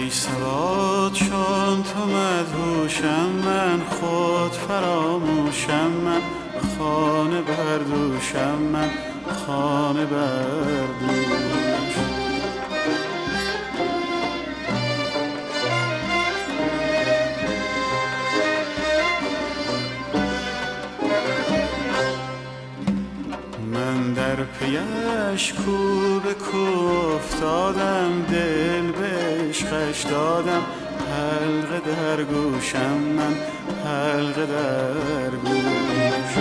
ای سواد چون تو مدهوشم، من خود فراموشم، من خانه بردوشم، من خانه بردوش. من در پیش کو به کو افتادم، دل به عشقش دادم، حلقه در گوشم، من حلقه در گوش.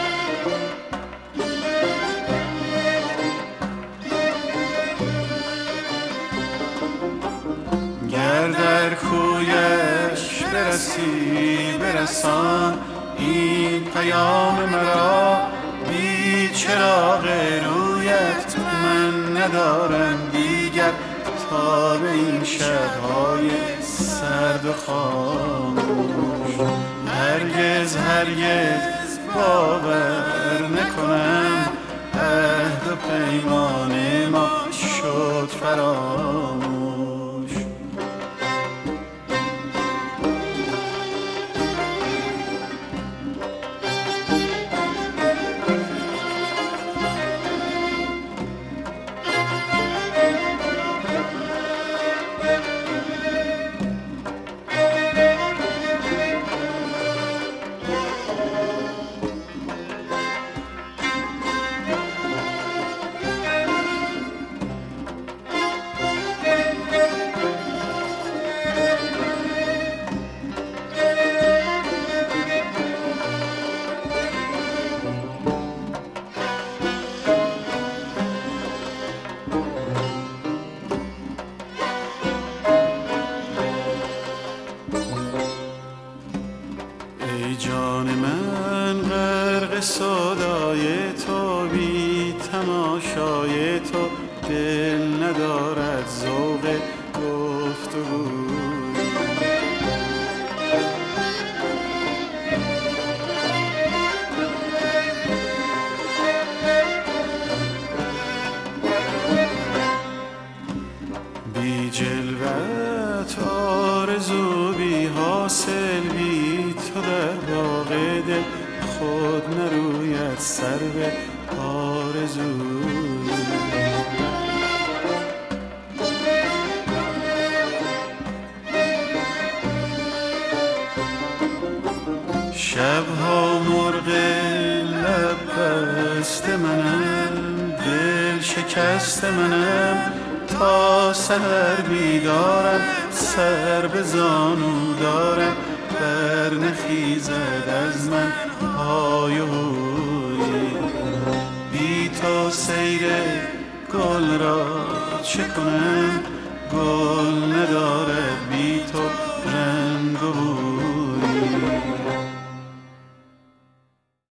گر در کویش برسی برسان این پیام مرا، بی چراغ رویت من ندارم دیگر تا به این شب‌های سرد و خاموش. هرگز هرگز باور نکنم عهد و پیمان ما شد فراموش. ای جان من غرق سودای تو، بی تماشای تو دل ندارد ذوق گفتگو. بی جلوت آرزو بی حاصل، بی تو در باغ دل خود نروید سرو آرزو. شبها مرغ لب بست منم، دل شکست منم، تا سحر بیدارم، سر به زانو دارم، بر نخیزد از من های و هوی. بی تو سیر گل را چه کنم، گل ندارد بی تو